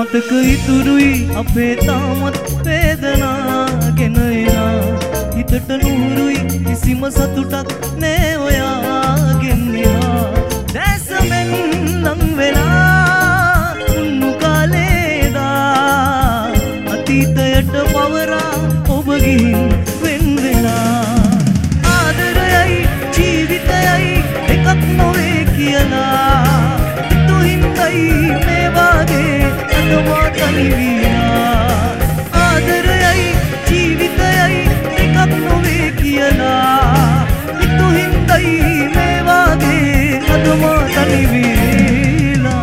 මතක ඉතුරුයි අපේ තාමත් වේදනා ගෙන එනා හිතට නూరుයි කිසිම සතුටක් නෑ ඔයාගෙන් එහා දැසමෙන් ලං වෙලා උන්නු කාලේදා අතීතයට පවරා ඔබ ගිහින් වෙන් වෙලා ආදරයයි ජීවිතයයි එකක් නොවේ කියලා හිතුහින්දයි මේ වාගේ අදමා තනි වීනා ආදරයයි ජීවිතයයි එකක් නොවේ කියලා හිතුහින්දයි මේ වාගේ අදමා තනි වීලා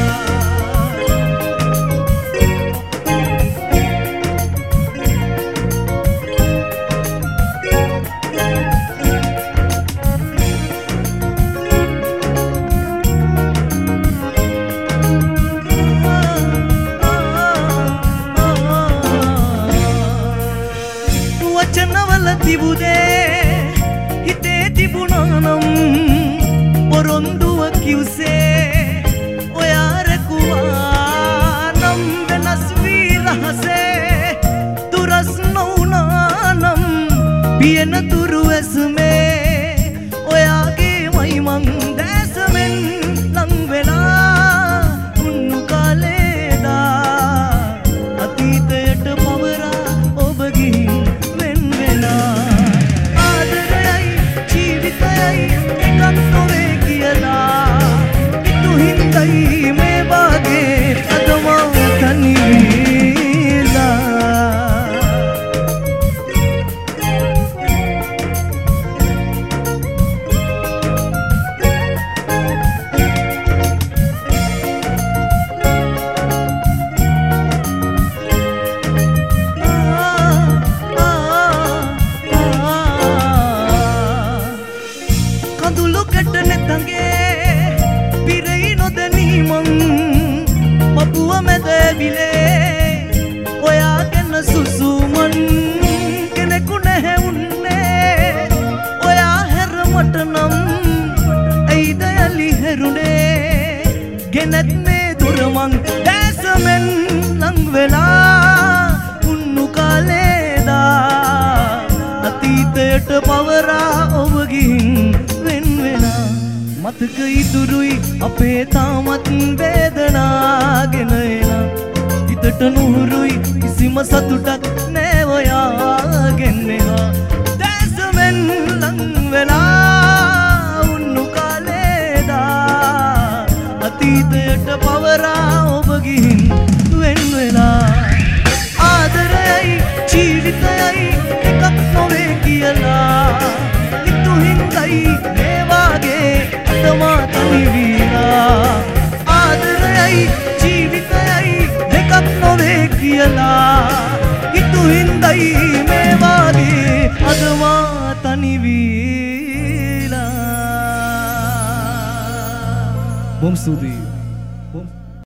වචනවල තිබුදේ හිතේ තිබුණානම් පොරොන්දුව කිව්සේ ඔයා රැකුවා නම් වෙනස් වී රහසේ දුරස් නොවුනානම් පියන තුරු ඇසුමේ ඔයාගේ මයි මං දැසමෙන් ලං වෙලා උන්නු කාලේදා අතීතයට පවරා ඔබ ගිහින් එකක් නොවේ කියලා හිතුහින්දයි මේ වාගේ අදමා තනි වීලා කඳුළුකට නැතගේ පිරෙයි නොදැනී මං පපුව මැද ඇවිලේ ඔයා ගැන සුසුමන් කෙනෙකු නැහැ උන්නේ ඔයා හැර මට නම් ඇයිද යලි හැරුණේ ගෙනත් මේ දුර මං දැසමෙන් ලං වෙලා උන්නු කාලේදා අතීතයට පවරා ඔබ ගිහින් මතක ඉතුරුයි අපේ තාමත් වේදනා ගෙන එනා හිතට නూరుයි කිසිම සතුටක් නෑ ඔයාගෙන් එහා දැසමෙන් ලං වෙලා උන්නු කාලේදා අතීතයට පවරා ඔබ ගිහින් වෙන් වෙලා ආදරයයි ජීවිතයයි එකක් නොවේ කියලා හිතුහින්දයි මේ වාගේ අදමා තනි වීලා ආදරයයි ජීවිතයයි එකක් නොවේ කියලා හිතුහින්දයි මේ වාගේ අදමා තනි වීලා බොම් ස්තුතියි